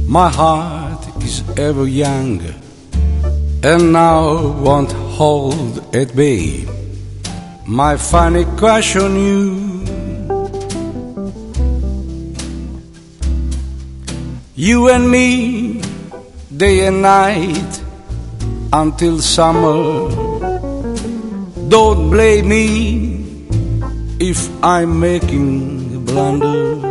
My heart is ever young, and now won't hold at bay my funny crush on you. You and me, day and night, until summer. Don't blame me if I'm making a blunder.